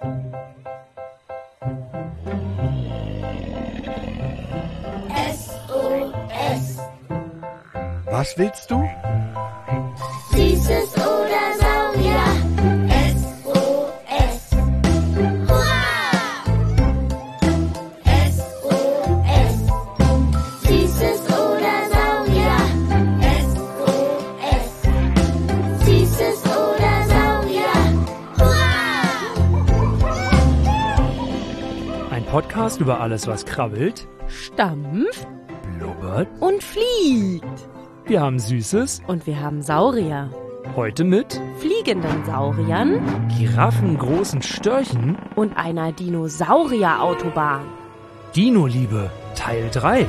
SOS. Was willst du? Süßes oder Saurier. SOS. Hurra! SOS. Süßes oder Saurier. SOS. Süßes oder Saurier. Hurra! Ein Podcast über alles, was krabbelt, Stampft blubbert. und fliegt. Wir haben Süßes, Und wir haben Saurier. heute mit Fliegenden Sauriern giraffengroßen Störchen, und einer Dinosaurier-Autobahn. Dino-Liebe, Teil 3.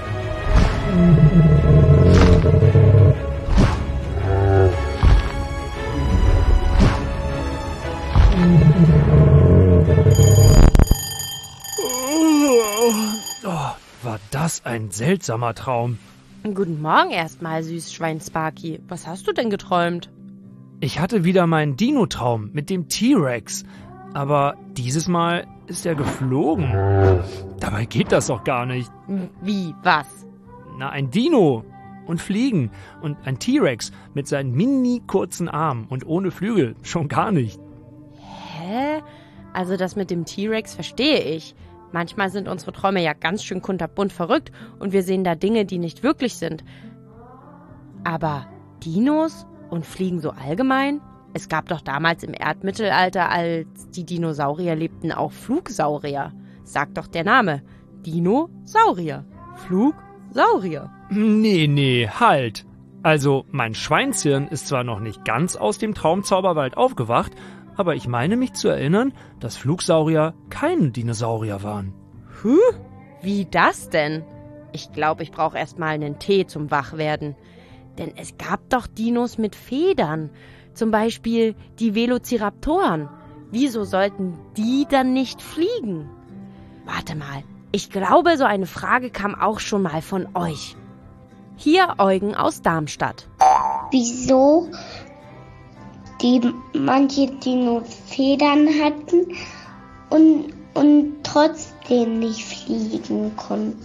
Oh, war das ein seltsamer Traum. Guten Morgen erstmal, Süßschwein Sparky. Was hast du denn geträumt? Ich hatte wieder meinen Dino-Traum mit dem T-Rex. Aber dieses Mal ist er geflogen. Dabei geht das doch gar nicht. Wie, was? Na, ein Dino und Fliegen und ein T-Rex mit seinen mini kurzen Armen und ohne Flügel schon gar nicht. Hä? Also das mit dem T-Rex verstehe ich. Manchmal sind unsere Träume ja ganz schön kunterbunt verrückt und wir sehen da Dinge, die nicht wirklich sind. Aber Dinos und Fliegen so allgemein? Es gab doch damals im Erdmittelalter, als die Dinosaurier lebten, auch Flugsaurier. Sagt doch der Name. Dinosaurier. Flugsaurier. Nee, halt. Also, mein Schweinshirn ist zwar noch nicht ganz aus dem Traumzauberwald aufgewacht, aber ich meine mich zu erinnern, dass Flugsaurier keine Dinosaurier waren. Wie das denn? Ich glaube, ich brauche erstmal einen Tee zum Wachwerden. Denn es gab doch Dinos mit Federn. Zum Beispiel die Velociraptoren. Wieso sollten die dann nicht fliegen? Warte mal, ich glaube, so eine Frage kam auch schon mal von euch. Hier Eugen aus Darmstadt. Wieso die manche Dinos Federn hatten und trotzdem nicht fliegen konnten.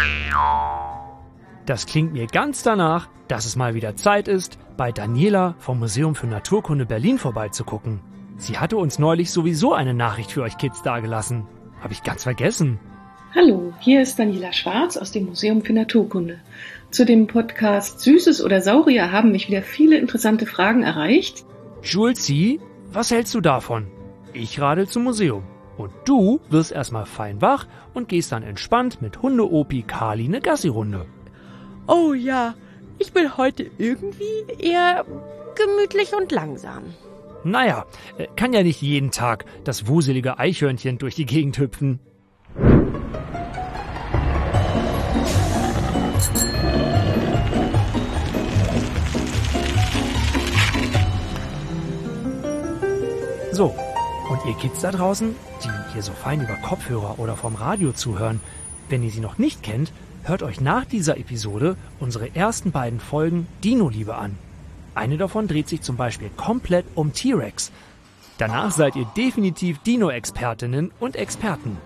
Das klingt mir ganz danach, dass es mal wieder Zeit ist, bei Daniela vom Museum für Naturkunde Berlin vorbeizugucken. Sie hatte uns neulich sowieso eine Nachricht für euch Kids dagelassen. Hab ich ganz vergessen. Hallo, hier ist Daniela Schwarz aus dem Museum für Naturkunde. Zu dem Podcast Süßes oder Saurier haben mich wieder viele interessante Fragen erreicht. Julzi, was hältst du davon? Ich radel zum Museum. Und du wirst erstmal fein wach und gehst dann entspannt mit Hunde-Opi Kali eine Gassi-Runde. Oh ja, ich bin heute irgendwie eher gemütlich und langsam. Naja, kann ja nicht jeden Tag das wuselige Eichhörnchen durch die Gegend hüpfen. So, und ihr Kids da draußen, die hier so fein über Kopfhörer oder vom Radio zuhören, wenn ihr sie noch nicht kennt, hört euch nach dieser Episode unsere ersten beiden Folgen Dino-Liebe an. Eine davon dreht sich zum Beispiel komplett um T-Rex. Danach seid ihr definitiv Dino-Expertinnen und Experten.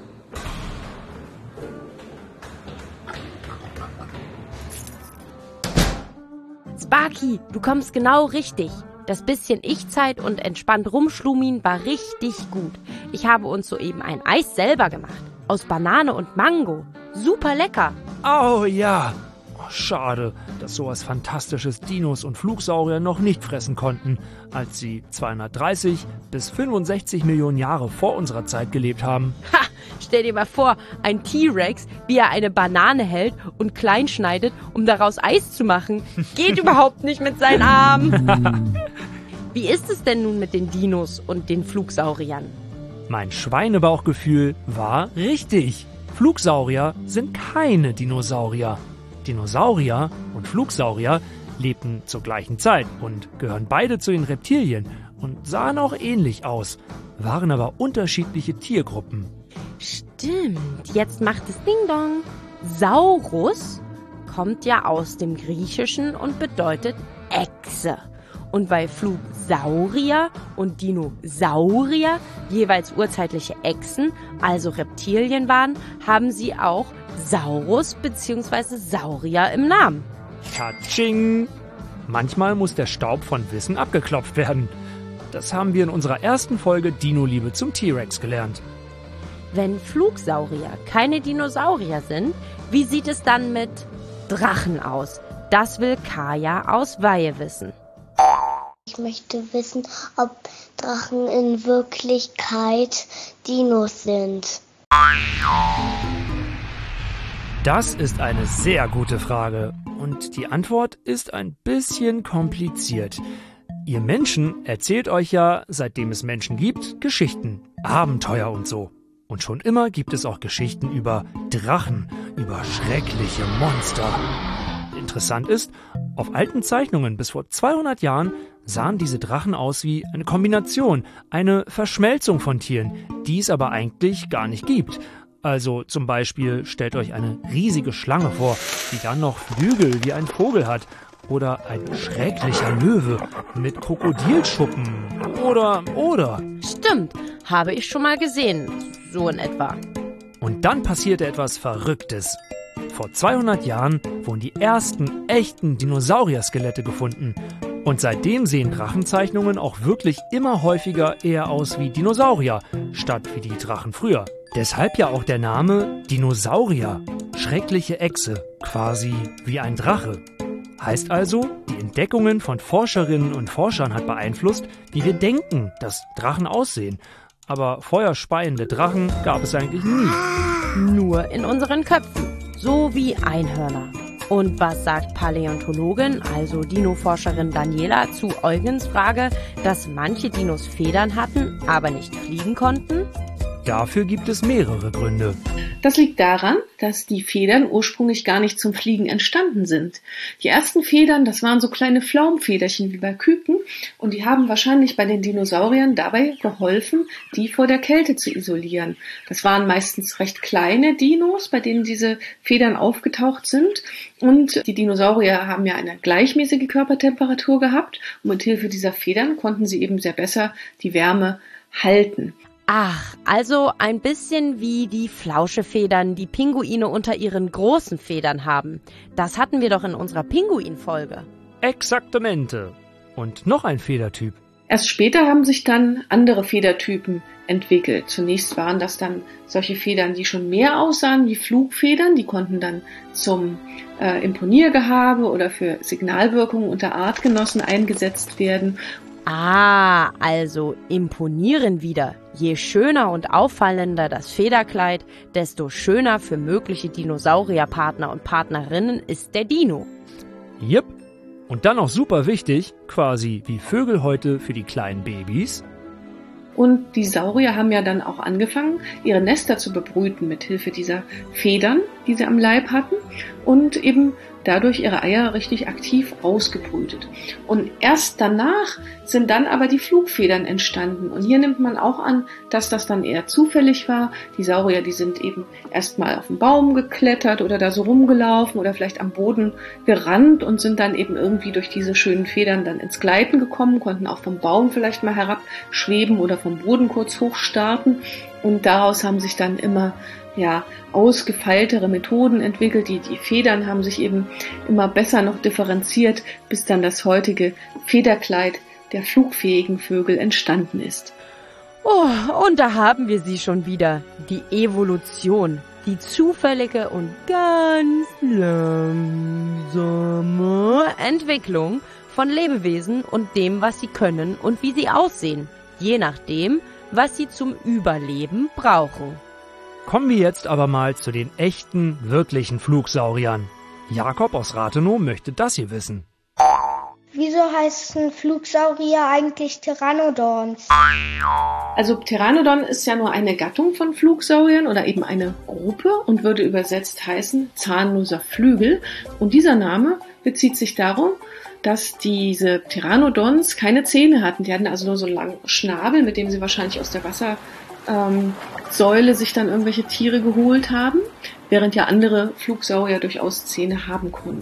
Sparky, du kommst genau richtig. Das bisschen Ich-Zeit und entspannt rumschlumin war richtig gut. Ich habe uns soeben ein Eis selber gemacht. Aus Banane und Mango. Super lecker. Oh ja. Oh, schade, dass sowas Fantastisches Dinos und Flugsaurier noch nicht fressen konnten, als sie 230 bis 65 Millionen Jahre vor unserer Zeit gelebt haben. Ha! Stell dir mal vor, ein T-Rex, wie er eine Banane hält und klein schneidet, um daraus Eis zu machen. Geht überhaupt nicht mit seinen Armen. Wie ist es denn nun mit den Dinos und den Flugsauriern? Mein Schweinebauchgefühl war richtig. Flugsaurier sind keine Dinosaurier. Dinosaurier und Flugsaurier lebten zur gleichen Zeit und gehören beide zu den Reptilien und sahen auch ähnlich aus, waren aber unterschiedliche Tiergruppen. Stimmt, jetzt macht es Ding-Dong. Saurus kommt ja aus dem Griechischen und bedeutet Echse. Und weil Flugsaurier und Dinosaurier jeweils urzeitliche Echsen, also Reptilien waren, haben sie auch Saurus bzw. Saurier im Namen. Katsching! Manchmal muss der Staub von Wissen abgeklopft werden. Das haben wir in unserer ersten Folge Dino-Liebe zum T-Rex gelernt. Wenn Flugsaurier keine Dinosaurier sind, wie sieht es dann mit Drachen aus? Das will Kaya aus Weihe wissen. Ich möchte wissen, ob Drachen in Wirklichkeit Dinos sind. Das ist eine sehr gute Frage. Und die Antwort ist ein bisschen kompliziert. Ihr Menschen erzählt euch ja, seitdem es Menschen gibt, Geschichten, Abenteuer und so. Und schon immer gibt es auch Geschichten über Drachen, über schreckliche Monster. Interessant ist, auf alten Zeichnungen bis vor 200 Jahren sahen diese Drachen aus wie eine Kombination, eine Verschmelzung von Tieren, die es aber eigentlich gar nicht gibt. Also zum Beispiel stellt euch eine riesige Schlange vor, die dann noch Flügel wie ein Vogel hat. Oder ein schrecklicher Löwe mit Krokodilschuppen. Oder. Stimmt, habe ich schon mal gesehen, so in etwa. Und dann passierte etwas Verrücktes. Vor 200 Jahren wurden die ersten echten Dinosaurier-Skelette gefunden. Und seitdem sehen Drachenzeichnungen auch wirklich immer häufiger eher aus wie Dinosaurier, statt wie die Drachen früher. Deshalb ja auch der Name Dinosaurier, schreckliche Echse, quasi wie ein Drache. Heißt also, die Entdeckungen von Forscherinnen und Forschern hat beeinflusst, wie wir denken, dass Drachen aussehen. Aber feuerspeiende Drachen gab es eigentlich nie. Nur in unseren Köpfen, so wie Einhörner. Und was sagt Paläontologin, also Dino-Forscherin Daniela, zu Eugens Frage, dass manche Dinos Federn hatten, aber nicht fliegen konnten? Dafür gibt es mehrere Gründe. Das liegt daran, dass die Federn ursprünglich gar nicht zum Fliegen entstanden sind. Die ersten Federn, das waren so kleine Flaumfederchen wie bei Küken und die haben wahrscheinlich bei den Dinosauriern dabei geholfen, die vor der Kälte zu isolieren. Das waren meistens recht kleine Dinos, bei denen diese Federn aufgetaucht sind und die Dinosaurier haben ja eine gleichmäßige Körpertemperatur gehabt und mit Hilfe dieser Federn konnten sie eben sehr besser die Wärme halten. Ach, also ein bisschen wie die Flauschefedern, die Pinguine unter ihren großen Federn haben. Das hatten wir doch in unserer Pinguin-Folge. Exaktamente. Und noch ein Federtyp. Erst später haben sich dann andere Federtypen entwickelt. Zunächst waren das dann solche Federn, die schon mehr aussahen wie Flugfedern. Die konnten dann zum Imponiergehabe oder für Signalwirkungen unter Artgenossen eingesetzt werden. Ah, also imponieren wieder. Je schöner und auffallender das Federkleid, desto schöner für mögliche Dinosaurierpartner und Partnerinnen ist der Dino. Jep. Und dann auch super wichtig, quasi wie Vögel heute für die kleinen Babys. Und die Saurier haben ja dann auch angefangen, ihre Nester zu bebrüten mit Hilfe dieser Federn, die sie am Leib hatten und eben dadurch ihre Eier richtig aktiv ausgebrütet. Und erst danach sind dann aber die Flugfedern entstanden. Und hier nimmt man auch an, dass das dann eher zufällig war. Die Saurier, die sind eben erstmal auf den Baum geklettert oder da so rumgelaufen oder vielleicht am Boden gerannt und sind dann eben irgendwie durch diese schönen Federn dann ins Gleiten gekommen, konnten auch vom Baum vielleicht mal herabschweben oder vom Boden kurz hochstarten. Und daraus haben sich dann immer ausgefeiltere Methoden entwickelt. Die Federn haben sich eben immer besser noch differenziert, bis dann das heutige Federkleid der flugfähigen Vögel entstanden ist. Oh, und da haben wir sie schon wieder. Die Evolution. Die zufällige und ganz langsame Entwicklung von Lebewesen und dem, was sie können und wie sie aussehen. Je nachdem, was sie zum Überleben brauchen. Kommen wir jetzt aber mal zu den echten, wirklichen Flugsauriern. Jakob aus Rathenow möchte das hier wissen. Wieso heißen Flugsaurier eigentlich Pteranodons? Also Pteranodon ist ja nur eine Gattung von Flugsauriern oder eben eine Gruppe und würde übersetzt heißen zahnloser Flügel. Und dieser Name bezieht sich darum, dass diese Pteranodons keine Zähne hatten. Die hatten also nur so einen langen Schnabel, mit dem sie wahrscheinlich aus der Wassersäule sich dann irgendwelche Tiere geholt haben, während ja andere Flugsaurier durchaus Zähne haben konnten.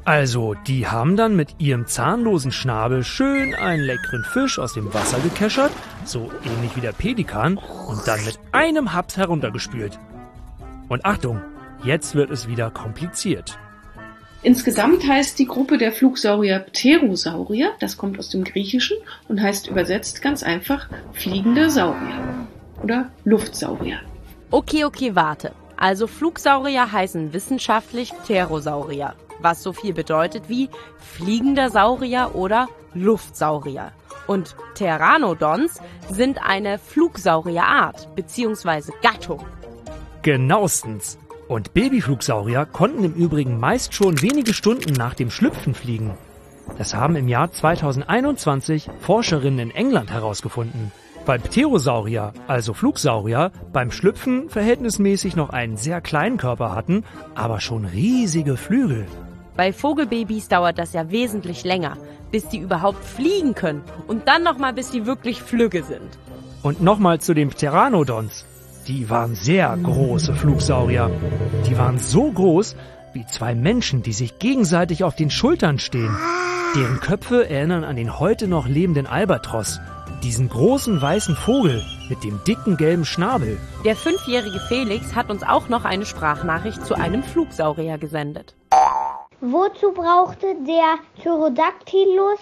Also, die haben dann mit ihrem zahnlosen Schnabel schön einen leckeren Fisch aus dem Wasser gekeschert, so ähnlich wie der Pelikan, und dann mit einem Haps heruntergespült. Und Achtung, jetzt wird es wieder kompliziert. Insgesamt heißt die Gruppe der Flugsaurier Pterosaurier, das kommt aus dem Griechischen und heißt übersetzt ganz einfach fliegende Saurier oder Luftsaurier. Okay, warte. Also Flugsaurier heißen wissenschaftlich Pterosaurier, was so viel bedeutet wie fliegender Saurier oder Luftsaurier. Und Pteranodons sind eine Flugsaurierart bzw. Gattung. Genauestens. Und Babyflugsaurier konnten im Übrigen meist schon wenige Stunden nach dem Schlüpfen fliegen. Das haben im Jahr 2021 Forscherinnen in England herausgefunden. Weil Pterosaurier, also Flugsaurier, beim Schlüpfen verhältnismäßig noch einen sehr kleinen Körper hatten, aber schon riesige Flügel. Bei Vogelbabys dauert das ja wesentlich länger, bis die überhaupt fliegen können und dann nochmal, bis die wirklich flügge sind. Und nochmal zu den Pteranodons. Die waren sehr große Flugsaurier. Die waren so groß wie zwei Menschen, die sich gegenseitig auf den Schultern stehen. Deren Köpfe erinnern an den heute noch lebenden Albatros. Diesen großen weißen Vogel mit dem dicken gelben Schnabel. Der 5-jährige Felix hat uns auch noch eine Sprachnachricht zu einem Flugsaurier gesendet. Wozu brauchte der Pterodactylus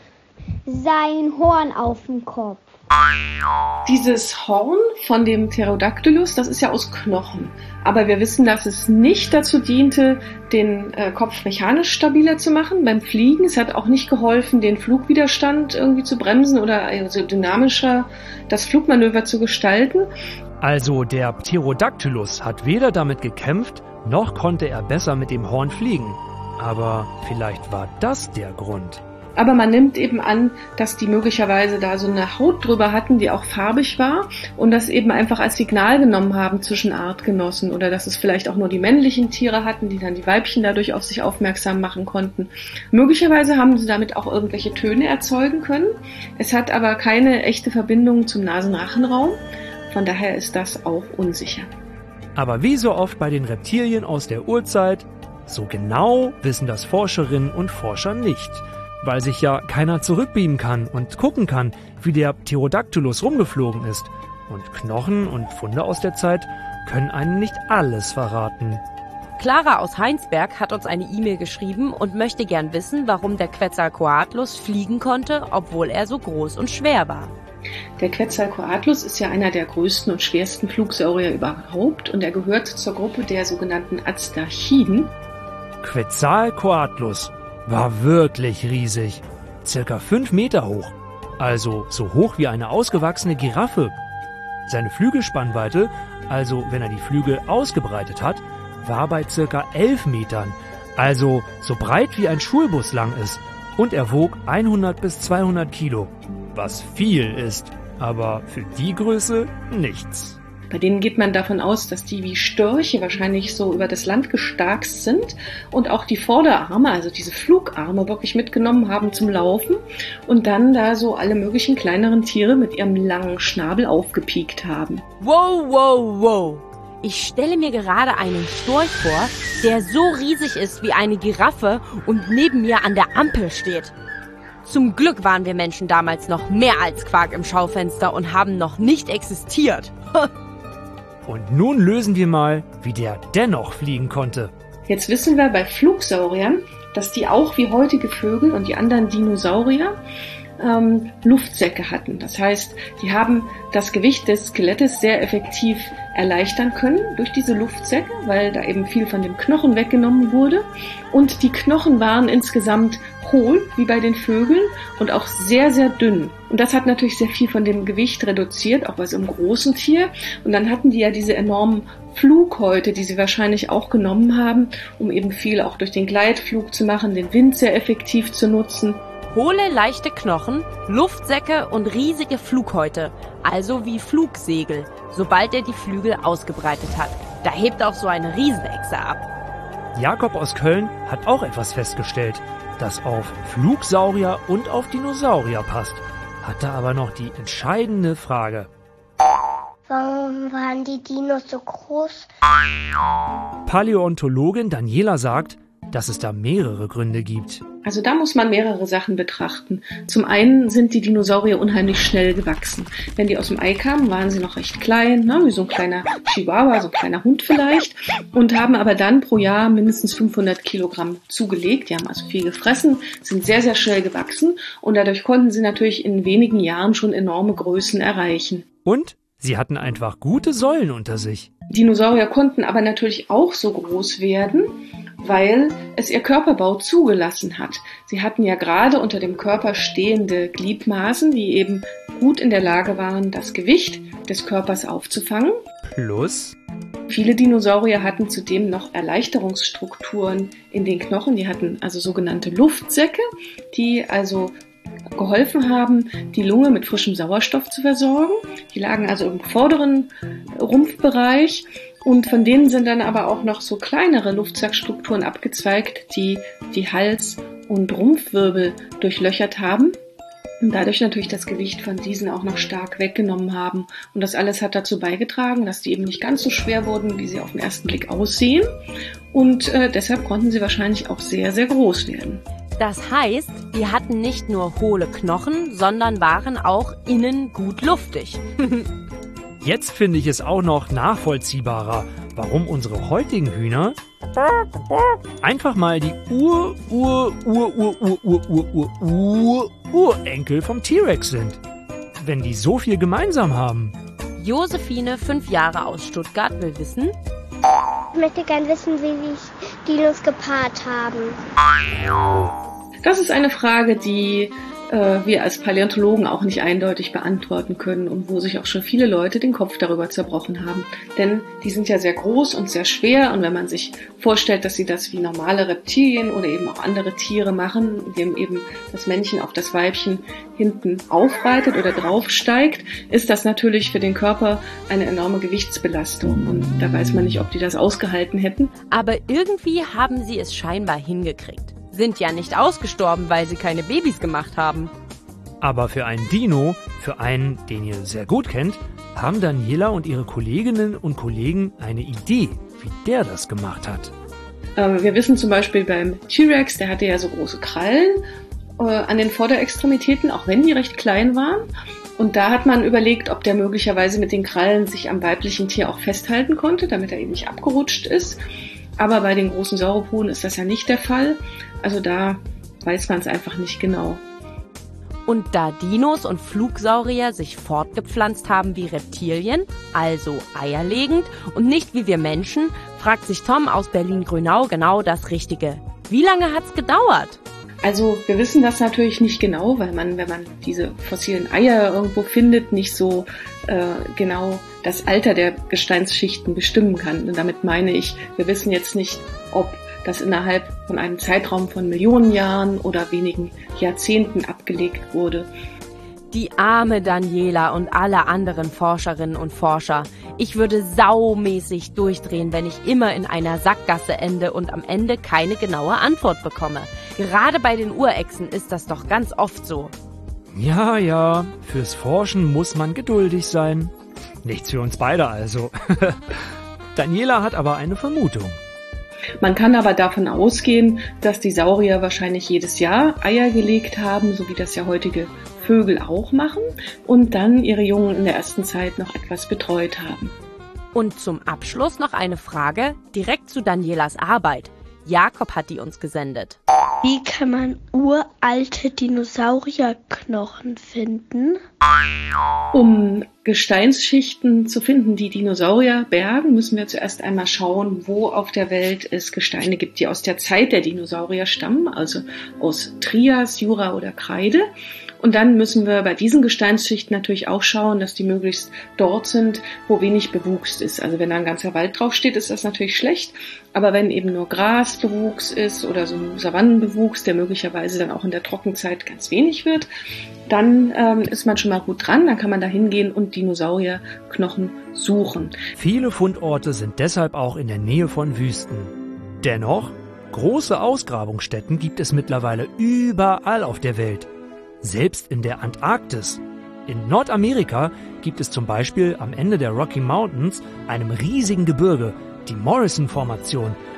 sein Horn auf dem Kopf? Dieses Horn von dem Pterodactylus, das ist ja aus Knochen. Aber wir wissen, dass es nicht dazu diente, den Kopf mechanisch stabiler zu machen beim Fliegen. Es hat auch nicht geholfen, den Flugwiderstand irgendwie zu bremsen oder also dynamischer das Flugmanöver zu gestalten. Also der Pterodactylus hat weder damit gekämpft, noch konnte er besser mit dem Horn fliegen. Aber vielleicht war das der Grund. Aber man nimmt eben an, dass die möglicherweise da so eine Haut drüber hatten, die auch farbig war und das eben einfach als Signal genommen haben zwischen Artgenossen oder dass es vielleicht auch nur die männlichen Tiere hatten, die dann die Weibchen dadurch auf sich aufmerksam machen konnten. Möglicherweise haben sie damit auch irgendwelche Töne erzeugen können. Es hat aber keine echte Verbindung zum Nasenrachenraum. Von daher ist das auch unsicher. Aber wie so oft bei den Reptilien aus der Urzeit, so genau wissen das Forscherinnen und Forscher nicht. Weil sich ja keiner zurückbeamen kann und gucken kann, wie der Pterodactylus rumgeflogen ist. Und Knochen und Funde aus der Zeit können einen nicht alles verraten. Clara aus Heinsberg hat uns eine E-Mail geschrieben und möchte gern wissen, warum der Quetzalcoatlus fliegen konnte, obwohl er so groß und schwer war. Der Quetzalcoatlus ist ja einer der größten und schwersten Flugsaurier überhaupt und er gehört zur Gruppe der sogenannten Aztachiden. Quetzalcoatlus war wirklich riesig, circa 5 Meter hoch, also so hoch wie eine ausgewachsene Giraffe. Seine Flügelspannweite, also wenn er die Flügel ausgebreitet hat, war bei circa 11 Metern, also so breit wie ein Schulbus lang ist, und er wog 100 bis 200 Kilo, was viel ist, aber für die Größe nichts. Bei denen geht man davon aus, dass die wie Störche wahrscheinlich so über das Land gestarkst sind und auch die Vorderarme, also diese Flugarme, wirklich mitgenommen haben zum Laufen und dann da so alle möglichen kleineren Tiere mit ihrem langen Schnabel aufgepiekt haben. Wow. Ich stelle mir gerade einen Storch vor, der so riesig ist wie eine Giraffe und neben mir an der Ampel steht. Zum Glück waren wir Menschen damals noch mehr als Quark im Schaufenster und haben noch nicht existiert. Und nun lösen wir mal, wie der dennoch fliegen konnte. Jetzt wissen wir bei Flugsauriern, dass die auch wie heutige Vögel und die anderen Dinosaurier Luftsäcke hatten. Das heißt, die haben das Gewicht des Skelettes sehr effektiv erleichtern können durch diese Luftsäcke, weil da eben viel von dem Knochen weggenommen wurde. Und die Knochen waren insgesamt hohl, wie bei den Vögeln, und auch sehr, sehr dünn. Und das hat natürlich sehr viel von dem Gewicht reduziert, auch bei so einem großen Tier. Und dann hatten die ja diese enormen Flughäute, die sie wahrscheinlich auch genommen haben, um eben viel auch durch den Gleitflug zu machen, den Wind sehr effektiv zu nutzen. Hohle, leichte Knochen, Luftsäcke und riesige Flughäute, also wie Flugsegel, sobald er die Flügel ausgebreitet hat. Da hebt auch so eine Riesenechse ab. Jakob aus Köln hat auch etwas festgestellt, das auf Flugsaurier und auf Dinosaurier passt, hat da aber noch die entscheidende Frage. Warum waren die Dinos so groß? Paläontologin Daniela sagt, dass es da mehrere Gründe gibt. Also da muss man mehrere Sachen betrachten. Zum einen sind die Dinosaurier unheimlich schnell gewachsen. Wenn die aus dem Ei kamen, waren sie noch recht klein, wie so ein kleiner Chihuahua, so ein kleiner Hund vielleicht, und haben aber dann pro Jahr mindestens 500 Kilogramm zugelegt. Die haben also viel gefressen, sind sehr, sehr schnell gewachsen und dadurch konnten sie natürlich in wenigen Jahren schon enorme Größen erreichen. Und sie hatten einfach gute Säulen unter sich. Dinosaurier konnten aber natürlich auch so groß werden, weil es ihr Körperbau zugelassen hat. Sie hatten ja gerade unter dem Körper stehende Gliedmaßen, die eben gut in der Lage waren, das Gewicht des Körpers aufzufangen. Plus? Viele Dinosaurier hatten zudem noch Erleichterungsstrukturen in den Knochen. Die hatten also sogenannte Luftsäcke, die also geholfen haben, die Lunge mit frischem Sauerstoff zu versorgen. Die lagen also im vorderen Rumpfbereich und von denen sind dann aber auch noch so kleinere Luftsackstrukturen abgezweigt, die die Hals- und Rumpfwirbel durchlöchert haben und dadurch natürlich das Gewicht von diesen auch noch stark weggenommen haben. Und das alles hat dazu beigetragen, dass die eben nicht ganz so schwer wurden, wie sie auf den ersten Blick aussehen. Und deshalb konnten sie wahrscheinlich auch sehr, sehr groß werden. Das heißt, die hatten nicht nur hohle Knochen, sondern waren auch innen gut luftig. Jetzt finde ich es auch noch nachvollziehbarer, warum unsere heutigen Hühner einfach mal die Urenkel vom T-Rex sind. Wenn die so viel gemeinsam haben. Josephine, 5 Jahre aus Stuttgart, will wissen: Ich möchte gern wissen, wie sich Dinos gepaart haben. Das ist eine Frage, die wir als Paläontologen auch nicht eindeutig beantworten können und wo sich auch schon viele Leute den Kopf darüber zerbrochen haben. Denn die sind ja sehr groß und sehr schwer und wenn man sich vorstellt, dass sie das wie normale Reptilien oder eben auch andere Tiere machen, indem eben das Männchen auf das Weibchen hinten aufreitet oder draufsteigt, ist das natürlich für den Körper eine enorme Gewichtsbelastung und da weiß man nicht, ob die das ausgehalten hätten. Aber irgendwie haben sie es scheinbar hingekriegt. Sind ja nicht ausgestorben, weil sie keine Babys gemacht haben. Aber für einen Dino, für einen, den ihr sehr gut kennt, haben Daniela und ihre Kolleginnen und Kollegen eine Idee, wie der das gemacht hat. Wir wissen zum Beispiel beim T-Rex, der hatte ja so große Krallen an den Vorderextremitäten, auch wenn die recht klein waren. Und da hat man überlegt, ob der möglicherweise mit den Krallen sich am weiblichen Tier auch festhalten konnte, damit er eben nicht abgerutscht ist. Aber bei den großen Sauropoden ist das ja nicht der Fall. Also da weiß man es einfach nicht genau. Und da Dinos und Flugsaurier sich fortgepflanzt haben wie Reptilien, also eierlegend und nicht wie wir Menschen, fragt sich Tom aus Berlin-Grünau genau das Richtige. Wie lange hat's gedauert? Also wir wissen das natürlich nicht genau, weil man, wenn man diese fossilen Eier irgendwo findet, nicht so genau das Alter der Gesteinsschichten bestimmen kann. Und damit meine ich, wir wissen jetzt nicht, ob das innerhalb von einem Zeitraum von Millionen Jahren oder wenigen Jahrzehnten abgelegt wurde. Die arme Daniela und alle anderen Forscherinnen und Forscher. Ich würde saumäßig durchdrehen, wenn ich immer in einer Sackgasse ende und am Ende keine genaue Antwort bekomme. Gerade bei den Urechsen ist das doch ganz oft so. Ja, fürs Forschen muss man geduldig sein. Nichts für uns beide also. Daniela hat aber eine Vermutung. Man kann aber davon ausgehen, dass die Saurier wahrscheinlich jedes Jahr Eier gelegt haben, so wie das ja heutige Vögel auch machen, und dann ihre Jungen in der ersten Zeit noch etwas betreut haben. Und zum Abschluss noch eine Frage direkt zu Danielas Arbeit. Jakob hat die uns gesendet. Wie kann man uralte Dinosaurierknochen finden? Um Gesteinsschichten zu finden, die Dinosaurier bergen, müssen wir zuerst einmal schauen, wo auf der Welt es Gesteine gibt, die aus der Zeit der Dinosaurier stammen, also aus Trias, Jura oder Kreide. Und dann müssen wir bei diesen Gesteinsschichten natürlich auch schauen, dass die möglichst dort sind, wo wenig Bewuchs ist. Also wenn da ein ganzer Wald draufsteht, ist das natürlich schlecht. Aber wenn eben nur Grasbewuchs ist oder so ein Savannenbewuchs, der möglicherweise dann auch in der Trockenzeit ganz wenig wird, dann ist man schon mal gut dran. Dann kann man da hingehen und Dinosaurierknochen suchen. Viele Fundorte sind deshalb auch in der Nähe von Wüsten. Dennoch, große Ausgrabungsstätten gibt es mittlerweile überall auf der Welt. Selbst in der Antarktis. In Nordamerika gibt es zum Beispiel am Ende der Rocky Mountains, einem riesigen Gebirge, die Morrison-Formation,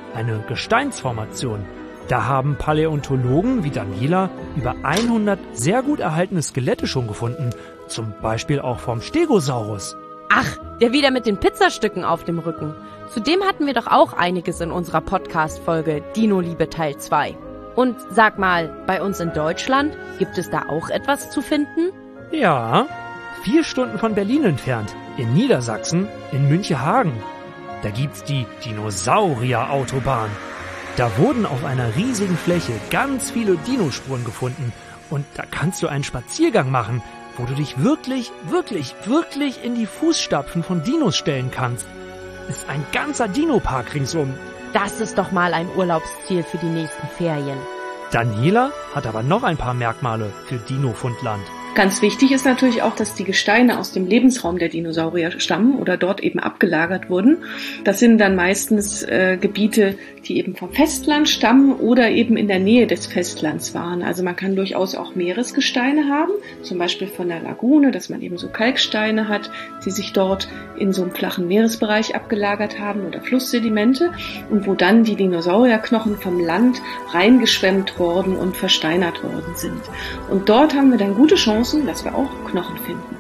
eine Gesteinsformation. Da haben Paläontologen wie Daniela über 100 sehr gut erhaltene Skelette schon gefunden. Zum Beispiel auch vom Stegosaurus. Ach, der wieder mit den Pizzastücken auf dem Rücken. Zudem hatten wir doch auch einiges in unserer Podcast-Folge Dino-Liebe Teil 2. Und sag mal, bei uns in Deutschland, gibt es da auch etwas zu finden? Ja, 4 Stunden von Berlin entfernt, in Niedersachsen, in Münchehagen. Da gibt's die Dinosaurier-Autobahn. Da wurden auf einer riesigen Fläche ganz viele Dinospuren gefunden. Und da kannst du einen Spaziergang machen, wo du dich wirklich in die Fußstapfen von Dinos stellen kannst. Ist ein ganzer Dinopark ringsum. Das ist doch mal ein Urlaubsziel für die nächsten Ferien. Daniela hat aber noch ein paar Merkmale für Dino-Fundland. Ganz wichtig ist natürlich auch, dass die Gesteine aus dem Lebensraum der Dinosaurier stammen oder dort eben abgelagert wurden. Das sind dann meistens Gebiete, die eben vom Festland stammen oder eben in der Nähe des Festlands waren. Also man kann durchaus auch Meeresgesteine haben, zum Beispiel von der Lagune, dass man eben so Kalksteine hat, die sich dort in so einem flachen Meeresbereich abgelagert haben oder Flusssedimente und wo dann die Dinosaurierknochen vom Land reingeschwemmt worden und versteinert worden sind. Und dort haben wir dann gute Chancen, dass wir auch Knochen finden.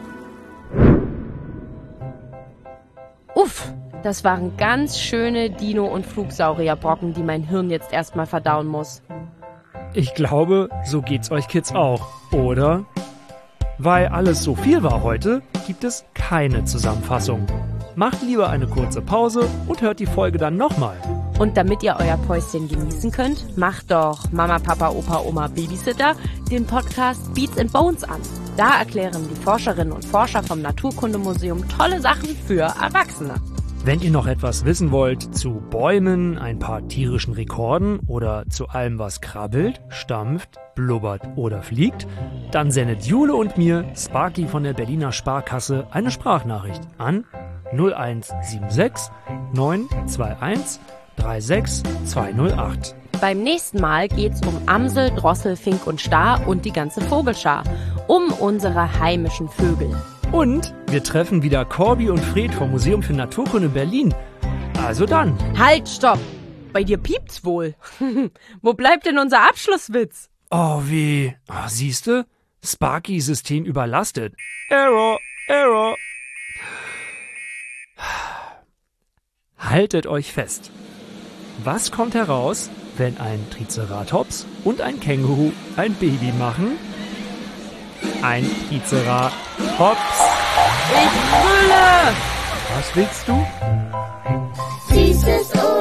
Uff, das waren ganz schöne Dino- und Flugsaurierbrocken, die mein Hirn jetzt erstmal verdauen muss. Ich glaube, so geht's euch Kids auch, oder? Weil alles so viel war heute, gibt es keine Zusammenfassung. Macht lieber eine kurze Pause und hört die Folge dann nochmal. Und damit ihr euer Päuschen genießen könnt, macht doch Mama, Papa, Opa, Oma, Babysitter den Podcast Beats and Bones an. Da erklären die Forscherinnen und Forscher vom Naturkundemuseum tolle Sachen für Erwachsene. Wenn ihr noch etwas wissen wollt zu Bäumen, ein paar tierischen Rekorden oder zu allem, was krabbelt, stampft, blubbert oder fliegt, dann sendet Jule und mir, Sparky von der Berliner Sparkasse, eine Sprachnachricht an 0176 921 36208. Beim nächsten Mal geht's um Amsel, Drossel, Fink und Star und die ganze Vogelschar. Um unsere heimischen Vögel. Und wir treffen wieder Corby und Fred vom Museum für Naturkunde Berlin. Also dann. Halt, stopp! Bei dir piept's wohl. Wo bleibt denn unser Abschlusswitz? Oh weh. Oh, siehste? Sparky-System überlastet. Error. Haltet euch fest. Was kommt heraus, wenn ein Triceratops und ein Känguru ein Baby machen? Ein Triceratops. Ich brülle! Was willst du? Süßes